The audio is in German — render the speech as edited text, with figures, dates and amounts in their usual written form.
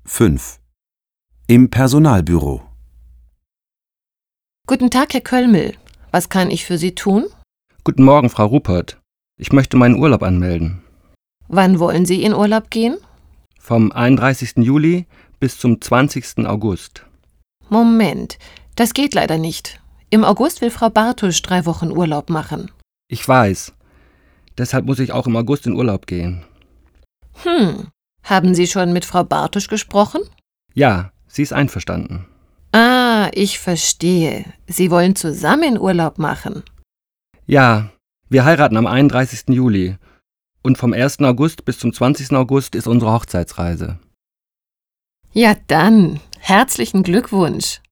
5. Im Personalbüro. Guten Tag, Herr Köllmel. Was kann ich für Sie tun? Guten Morgen, Frau Ruppert. Ich möchte meinen Urlaub anmelden. Wann wollen Sie in Urlaub gehen? Vom 31. Juli bis zum 20. August. Moment, das geht leider nicht. Im August will Frau Bartusch 3 Wochen Urlaub machen. Ich weiß. Deshalb muss ich auch im August in Urlaub gehen. Haben Sie schon mit Frau Bartusch gesprochen? Ja, sie ist einverstanden. Ah, ich verstehe. Sie wollen zusammen Urlaub machen. Ja, wir heiraten am 31. Juli. Und vom 1. August bis zum 20. August ist unsere Hochzeitsreise. Ja dann, herzlichen Glückwunsch.